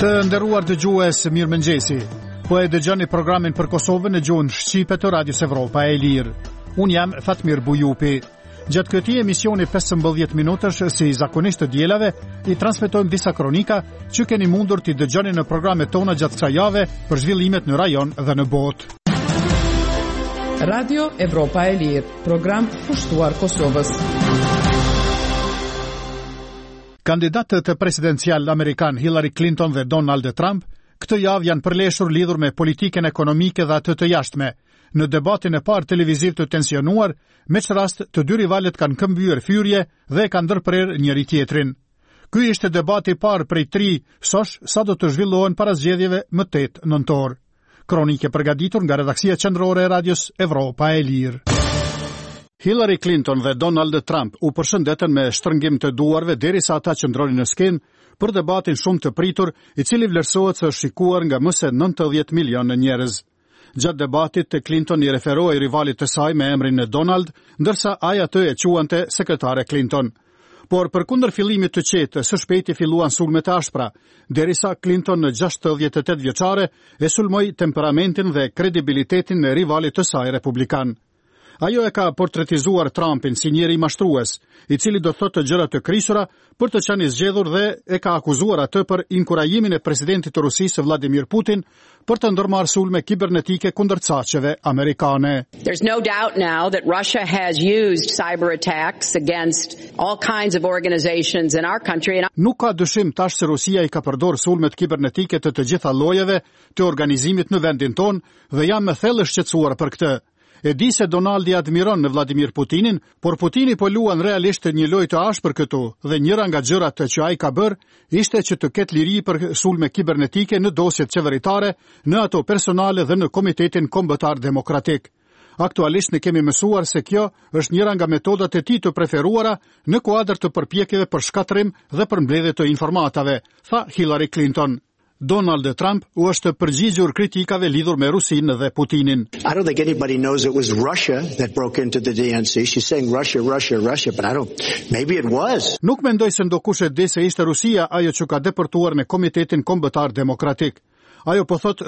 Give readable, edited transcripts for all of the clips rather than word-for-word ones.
Të nderuar dëgjues, mirëmëngjesi. Po e dëgjoni programin për Kosovën në gjuhën shqipe të Radios Evropa e Lirë. Unë jam Fatmir Bujupi. Gjatë këtij emisioni 15 minutash si zakonisht të dielave, I transmetojmë disa kronika që keni mundur t'i dëgjoni në programet tona gjatë kësaj jave për zhvillimet në rajon dhe në botë. Radio Evropa e Lirë, program pushtuar Kosovës. Kandidatët presidencial amerikan Hillary Clinton dhe Donald Trump këtë javë janë përleshur lidhur me politikën ekonomike dhe atë të jashtme. Në debatin e parë televiziv të tensionuar, me që rast të dy rivalet kanë këmbyer fyrje dhe kanë ndërprer njëri tjetrin. Ky ishte debati I parë prej 3 sosh sa do të zhvillohen para zgjedhjeve më 8 nëntor. Kronike përgatitur nga redaksia qendrore e Radios Evropa e Lirë. Hillary Clinton dhe Donald Trump u përshëndetën me shtrëngim të duarve derisa ata qëndronin në skenë për debatin shumë të pritur, I cili vlerësohet se është shikuar nga më se 90 milionë njerëz. Gjatë debatit, Clinton I referoi rivalit të saj me emrin e Donald, ndërsa ai atë e quante sekretare Clinton. Por përkundër fillimit të qetë, së shpejti filluan sulmet e ashpra, derisa Clinton në 68 vjeçare e sulmoi temperamentin dhe kredibilitetin e rivalit të saj republikan. Ajo e ka portretizuar Trumpin si njeri I mashtrues, I cili do thotë gjëra të krisura për të qenë I zgjedhur dhe e ka akuzuar atë për inkurajimin e presidentit të Rusisë Vladimir Putin për të ndërmarrë sulme kibernetike kundër caqeve amerikane. There's no doubt now that Russia has used cyber attacks against all kinds of organizations in our country. Nuk ka dyshim tash se Rusia I ka përdorur sulmet kibernetike të gjitha llojeve të organizimit në vendin ton dhe jam me thellë shqetësuar për këtë. E di se Donaldi admiron në Vladimir Putinin, por Putini po luan realisht një lojë të ashpër këtu dhe njëra nga gjërat që ai ka bërë ishte që të ketë liri për sulme kibernetike në dosjet qeveritare, në ato personale dhe në Komitetin Kombëtar Demokratik. Aktualisht ne kemi mësuar se kjo është njëra nga metodat e tij të preferuara në kuadër të përpjekjeve për shkatrim dhe për mbledhje të informatave, tha Hillary Clinton. Donald Trump u është përgjigjur kritikave lidhur me Rusinë dhe Putinin. I don't think anybody knows it was Russia that broke into the DNC. She's saying Russia, but maybe it was. Nuk mendoj se ndokush e di se ishte Rusia ajo që ka deportuar në Komitetin Kombëtar Demokratik. Ajo po thot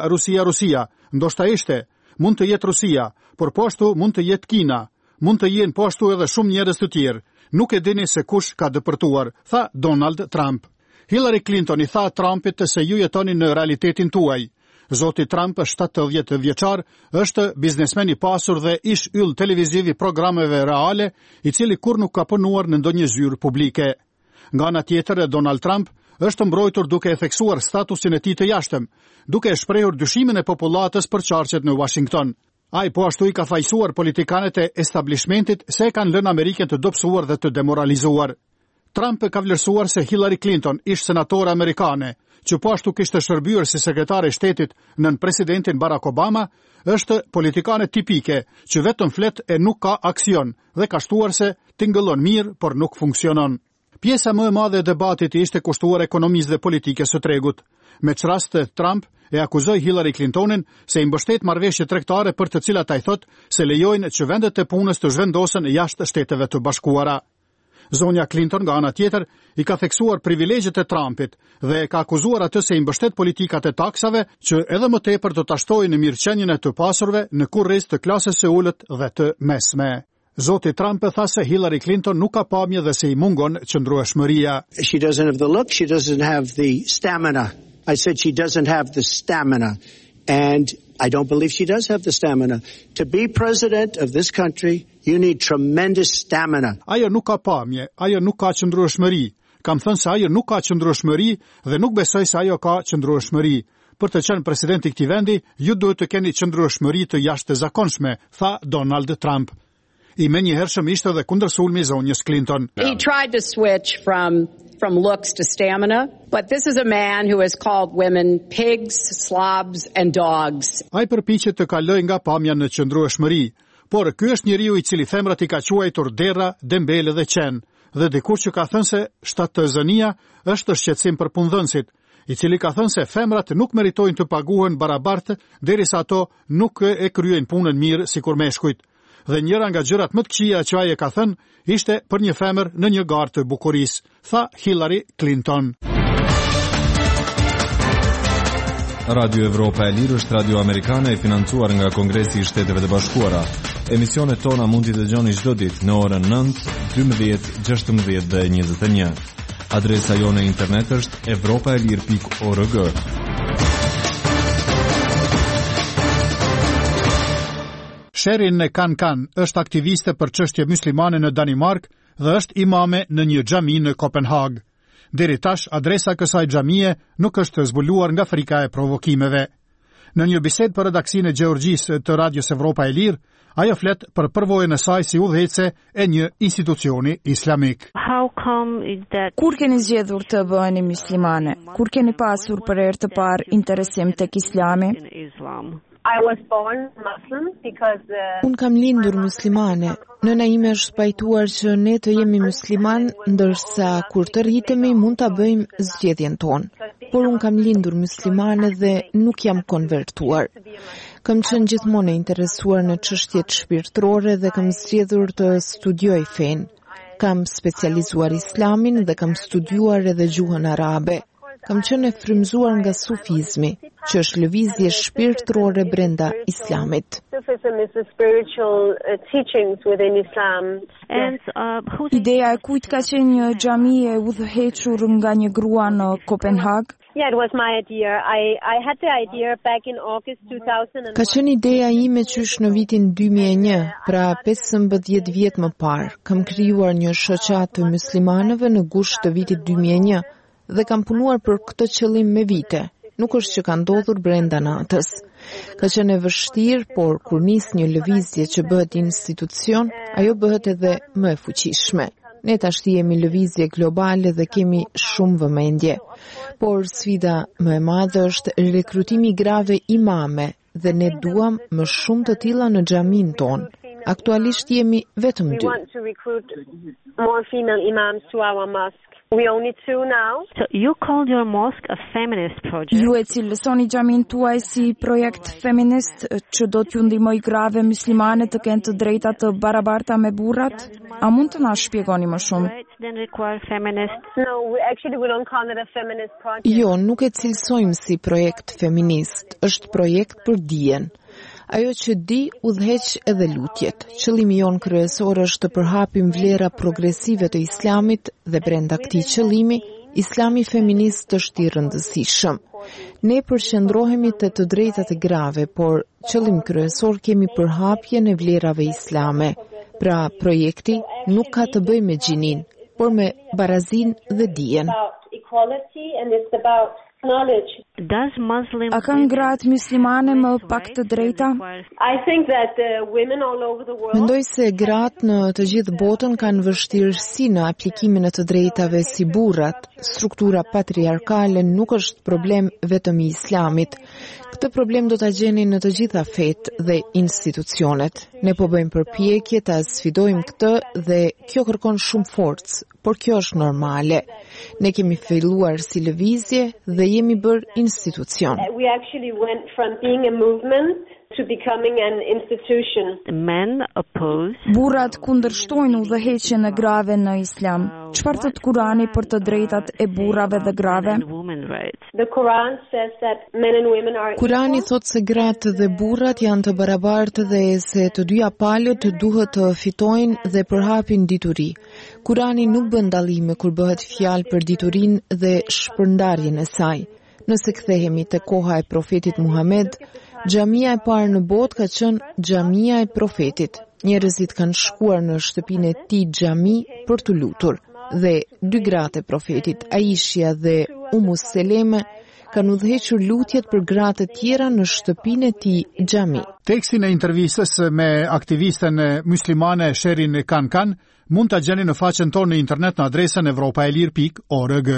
Rusia. Ndoshta ishte, mund të jetë Rusia, por po ashtu mund të jetë Kina. Mund të jenë po ashtu edhe shumë njerëz të tjerë. Nuk e dini se kush ka deportuar, tha Donald Trump. Hillary Clinton I tha Trumpit se ju jetoni në realitetin tuaj. Zoti Trump, 70 vjeçar, është biznesmen I pasur dhe ish yll televiziv I programeve reale, I cili kur nuk ka punuar në ndonjë zyrë publike. Nga ana tjetër, Donald Trump është mbrojtur duke e theksuar statusin e tij të jashtëm, duke e shprehur dyshimin e popullatës për çarqet në Washington. Ai po ashtu I ka fajsuar politikanët e establishmentit se e kanë lënë Amerikën të dobësuar dhe të demoralizuar. Trump ka vlerësuar se Hillary Clinton, ish senatore amerikane, që po ashtu kishte shërbyer si sekretare shtetit nën presidentin Barack Obama, është politikane tipike, që vetëm flet e nuk ka aksion dhe ka shtuar se tingëllon mirë, por nuk funksionon. Pjesa më e madhe e debatit ishte kushtuar ekonomisë dhe politikës së tregut. Me çrast Trump e akuzoi Hillary Clintonin se I mbështet marrëveshje tregtare për të cilat ai thot se lejojnë që vendet e punës të zhvendosen jashtë Shteteve të Bashkuara. Zonja Clinton nga ana tjetër I ka theksuar privilegjet e Trumpit dhe ka akuzuar atë se I mbështet politikat e taksave që edhe më tepër do ta shtojnë në mirëqenien e të pasurve në kurriz të klasës së ulët dhe të mesme. Zoti Trump tha se Hillary Clinton nuk ka pamje dhe se I mungon qëndrueshmëria. She doesn't have the look, she doesn't have the stamina. I said she doesn't have the stamina. And I don't believe she does have the stamina. To be president of this country, you need tremendous stamina. Ajo nuk ka pamje, ajo nuk ka qëndrueshmëri. Kam thënë se ajo nuk ka qëndrueshmëri dhe nuk besoj se ajo ka qëndrueshmëri. Për të qenë president I këtij vendi, ju duhet të keni qëndrueshmëri të jashtëzakonshme, tha Donald Trump. I menjëhershëm ishte edhe kundër sulmi zonjës Clinton. He tried to switch from looks to stamina, but this is a man who has called women pigs, slobs and dogs. Ai përpiqet të kalojë nga pamja në qëndrueshmëri, por ky është njeriu I cili femrat I ka quajtur derra, dembele dhe qen, dhe dikush që ka thënë se shtatëzënia është shqetësim për punëdhënësit, I cili ka thënë se femrat nuk meritojnë të paguhen barabartë derisa ato nuk e kryejnë punën mirë sikur meshkujt. Dhe njëra nga gjërat më të këqija që ai e ka thënë ishte për një femër në një garë të bukurisë, tha Hillary Clinton. Radio Evropa e Lirë është radio amerikane e financuar nga Kongresi i Shteteve të Bashkuara. Emisionet tona mund t'i dëgjoni çdo ditë në orën 9, 12, 16 dhe 21. Adresa jone internet është europaelir.org. Sherin Kan është aktiviste për çështje muslimane në Danimark dhe është imame në një xhami në Kopenhag. Deri tash, adresa kësaj xhamie nuk është zbuluar nga frika e provokimeve. Në një bisedë për redaksinë e Gjeorgjisë të Radios Evropa e Lirë, ajo flet për përvojën e saj si udhëhecëse e një institucioni islamik. Kur keni zgjedhur të bëheni muslimane? Kur keni pasur për herë të parë interesim tek Islami? Unë kam lindur muslimane. Nëna ime është pajtuar që ne të jemi musliman, ndërsa kur të rritemi mund ta bëjmë zgjedhjen tonë. Por unë kam lindur muslimane dhe nuk jam konvertuar. Kam qenë gjithmonë e interesuar në çështjet shpirtërore dhe kam zgjedhur të studioj fen. Kam specializuar islamin dhe kam studiuar edhe gjuhën arabe. Kam qenë e frymzuar nga sufizmi, që është lëvizje shpirtërore brenda islamit. Ideja e kujt ka qenë një xhami e udhëhequr nga një grua në Kopenhag? Ka qenë ideja ime qysh në vitin 2001, pra 15 vjet më parë. Kam krijuar një shoqat të muslimanëve në gusht të vitit 2001 dhe kam punuar për këtë qëllim me vite. Nuk është që ka ndodhur brenda natës. Ka qenë e vështirë, por kur nis një lëvizje që bëhet institucion, ajo bëhet edhe më e fuqishme. Ne tash jemi lëvizje globale dhe kemi shumë vëmendje. Por sfida më e madhe është rekrutimi grave imame dhe ne duam më shumë të tilla në xhamin ton. Aktualisht jemi vetëm 2. So you called your mosque a feminist project. Ju e cilësoni xhamin tuaj si projekt feminist që do t'ju ndihmojë grave muslimane të kenë të drejta të barabarta me burrat? A mund të na shpjegoni më shumë? Jo, nuk e cilësojmë si projekt feminist, është projekt për dijen. Ajo që di udhëheq edhe lutjet. Qëllimi jon kryesor është të përhapim vlera progresive të islamit dhe brenda këtij qëllimi, islami feminist është i rëndësishëm. Ne përqendrohemi te të drejtat e grave, por qëllim kryesor kemi përhapjen e vlerave islame. Pra, projekti nuk ka të bëjë me gjinin, por me barazin dhe dijen. A kanë gratë muslimane më pak të drejta? Mendoj se gratë në të gjithë botën kanë vështirësi në aplikimin e të drejtave si burrat. Struktura patriarkale nuk është problem vetëm i islamit. Këtë problem do ta gjeni në të gjitha fetë dhe institucionet. Ne po bëjmë përpjekje ta sfidojmë këtë dhe kjo kërkon shumë forcë, por kjo është normale. Ne kemi filluar si lëvizje dhe jemi bërë institucion. Burrat kundërshtojnë udhëheqjen e grave në islam. Çfarë thot Kurani për të drejtat e burrave dhe grave? Kurani thot se gratë dhe burrat janë të barabartë dhe se të dyja palët duhet të fitojnë dhe përhapin dituri. Kurani nuk bën dallime kur bëhet fjalë për diturinë dhe shpërndarjen e saj. Nëse kthehemi te koha e profetit Muhammed, xhamia e parë në botë ka qenë xhamia e profetit. Njerëzit kanë shkuar në shtëpinë e tij xhami për të lutur dhe 2 gratë e profetit, Aishja dhe Umu Seleme, kanë udhëhequr lutjet për gratë të tjera në shtëpinë e tij xhami. Tekstin e intervistës me aktivisten muslimane Sherin Kan mund ta gjeni në faqen tonë në internet në adresën europaelir.org.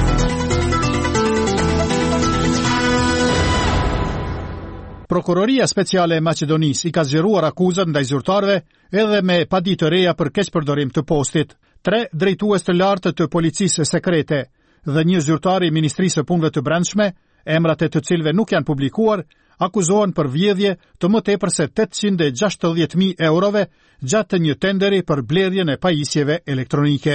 Prokuroria Speciale e Maqedonisë i ka zgjeruar akuzat ndaj zyrtarëve edhe me paditë të reja për keqpërdorim të postit. 3 drejtues të lartë të policisë sekrete dhe 1 zyrtar i Ministrisë së Punëve të Brendshme, emrat e të cilëve nuk janë publikuar, akuzohen për vjedhje të më tepër se 860.000 eurove gjatë një tenderi për blerjen e pajisjeve elektronike.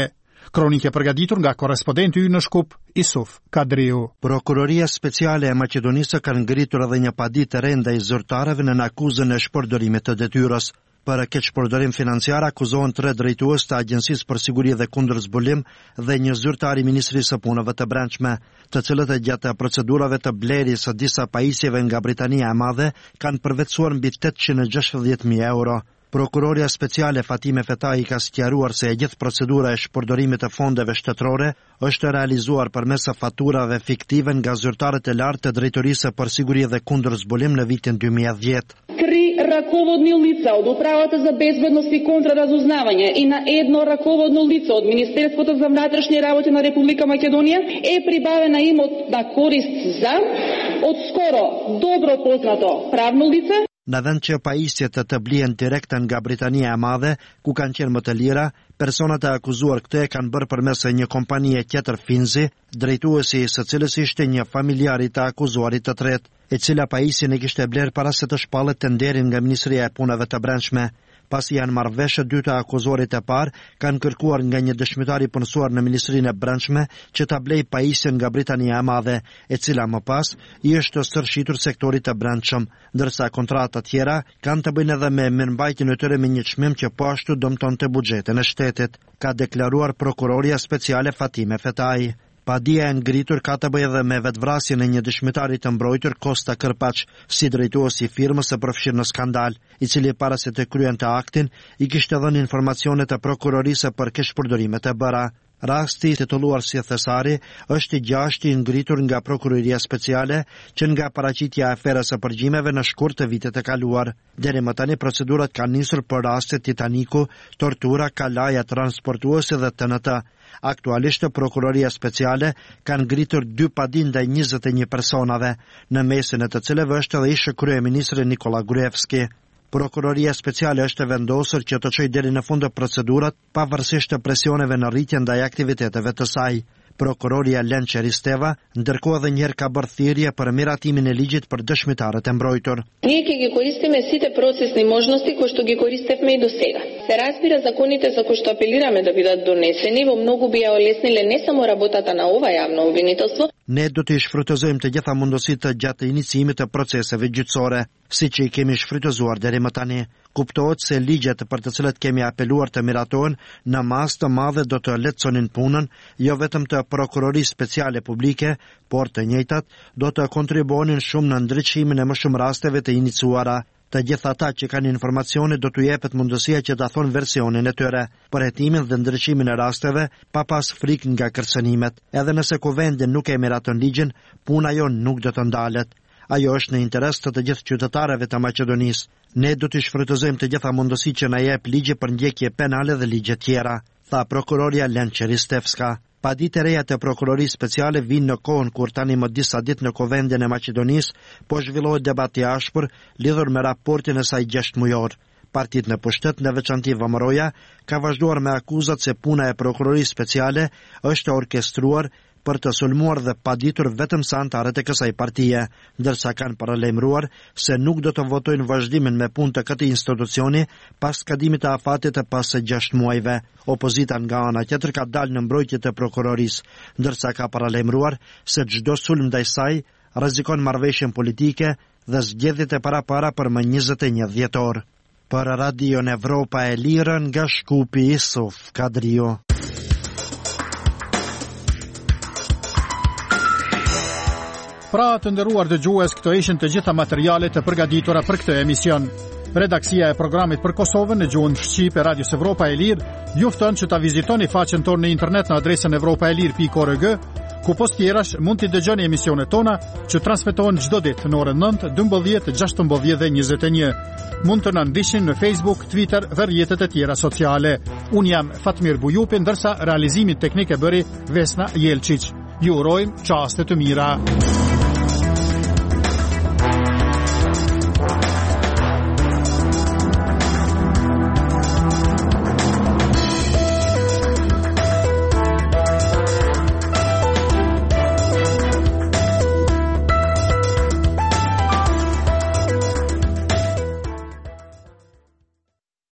Kronike përgatitur nga korrespondenti ynë në Shkup, Isuf Kadriu. Prokuroria Speciale e Maqedonisë ka ngritur edhe një paditë të re ndaj zyrtarëve në akuzën e shpërdorimit të detyrës. Për keq shpërdorim financiar akuzohen 3 drejtues të Agjencisë për Siguri dhe Kundër Zbulim dhe një zyrtar i Ministrisë së Punëve të Brendshme, të cilët gjatë procedurave të blerjes së disa pajisjeve nga Britania e Madhe kanë përvetësuar mbi 860.000 euro. Prokuroria Speciale Fatime Fetai ka sqaruar se e gjithë procedura e shpërdorimit të fondeve shtetërore është realizuar përmes faturave fiktive nga zyrtarët e lartë të Drejtorisë për Siguri dhe Kundër Zbulim në vitin 2010. 3 раководни лица од Управата за безбедност и контраразузнавање и на едно раководно лице од Министерството за внатрешни работи на Република Македонија е прибавена имот на корист за од скоро добро познато правно лице. Në vend që pajisjet të blihen direkt nga Britania e Madhe, ku kanë qenë më të lira, personat e akuzuar këtë e kanë bërë përmes një kompanie tjetër Finzi, drejtuesi së cilës ishte një familjar i të akuzuarit të tretë, e cila pajisjen e kishte blerë para se të shpallet tenderin nga Ministria e Punëve të Brendshme. Pasi janë marrë vesh dy të akuzuarit e parë, kanë kërkuar nga një dëshmitar i punësuar në Ministrinë e Brendshme që ta blej pajisjen nga Britania e Madhe, e cila më pas i është sërshitur sektorit të brendshëm, ndërsa kontrata tjera kanë të bëjnë edhe me mirëmbajtjen e tyre me një çmim që po ashtu dëmtonte buxhetin e shtetit, ka deklaruar prokuroria speciale Fatime Fetai. Padia e ngritur ka të bëjë edhe me vetvrasjen e një dëshmitari të mbrojtur Kosta Kërpaç, si drejtuesi i firmës së përfshirë në skandal, i cili para se të kryente aktin i kishte dhënë informacione të prokurorisë për keq përdorimet e bëra. Rasti titulluar si Thesari është i gjashti ngritur nga prokuroria speciale që nga paraqitja e aferës së përgjimeve në shkurt të vitet e kaluar. Deri më tani procedurat kanë nisur për rastet Titaniku, tortura, kalaja transportuese dhe TNT. Aktualisht prokuroria speciale kanë ngritur 2 padi ndaj 21 personave, në mesin e të cilëve është edhe ish kryeministri Nikola Gruevski. Prokuroria speciale është vendosur që të çojë deri në fund procedurat pavarësisht të presioneve në rritje ndaj aktiviteteve të saj. Prokuroria Lençe Risteva ndërkohë edhe njëherë ka bërë thirrje për miratimin e ligjit për dëshmitarët e mbrojtur. Ние ќе ги користиме сите процесни можности кои што ги користевме и досега. Се разбира законите за кои што апелираме да бидат донесени во многу би ја олесниле не само работата на ова јавно обвинителство. Ne do të shfrytëzojmë të gjitha mundësitë gjatë iniciimit të proceseve gjyqësore, siç i kemi shfrytëzuar deri më tani. Kuptohet se ligjet për të cilët kemi apeluar të miratohen në masë të madhe do të lehtësonin punën, jo vetëm të prokurorisë speciale publike, por të njëjtat do të kontribuonin shumë në ndriçimin e më shumë rasteve të iniciuara. Të gjitha ata që kanë informacione do t'u jepet mundësia që ta thonë versionin e tyre, për hetimin dhe ndriçimin e rasteve, pa pas frikë nga kërcënimet. Edhe nëse kuvendi nuk e miraton ligjin, puna jon nuk do të ndalet. Ajo është në interes të gjithë qytetarëve të Maqedonisë. Ne do të shfrytëzojmë të gjitha mundësitë që na jep ligji për ndjekje penale dhe ligje tjera, tha prokuroria Lençe Ristevska. Paditë e reja të prokurorisë speciale vinë në kohën kur tani më disa ditë në Kuvendin e Maqedonisë po zhvillohet debat i ashpër lidhur me raportin e saj 6 mujor. Partitë në pushtet, në veçanti Vëmëroja, ka vazhduar me akuzat se puna e prokurorisë speciale është orkestruar për të sulmuar dhe paditur vetëm sa antarët e kësaj partie, ndërsa kanë paralajmëruar se nuk do të votojnë vazhdimin me punë të këtij institucioni pas skadimit të afatit të pas 6 muajve. Opozita nga ana tjetër ka dalë në mbrojtje të prokurorisë, ndërsa ka paralajmëruar se çdo sulm ndaj saj rrezikon marrëveshjen politike dhe zgjedhjet e parapara për më 21 dhjetor. Për Radio Evropa e Lirë nga Shkupi, Isuf Kadriu. Pra të nderuar dëgjues, këto ishin të gjitha materialet e përgatitura për këtë emision. Redaksia e programit për Kosovën në gjuhën shqipe Radios Evropa e Lirë ju fton që ta vizitoni faqen tonë në internet në adresën evropaelir.org, ku post tjerash mund t'i dëgjoni emisionet tona që transmetohen çdo ditë në orën 9, 12, 16 dhe 21. Mund të na ndiqni në Facebook, Twitter dhe rrjetet e tjera sociale. Unë jam Fatmir Bujupi, ndërsa realizimin teknik e bëri Vesna Jelčić. Ju urojmë çaste të mira.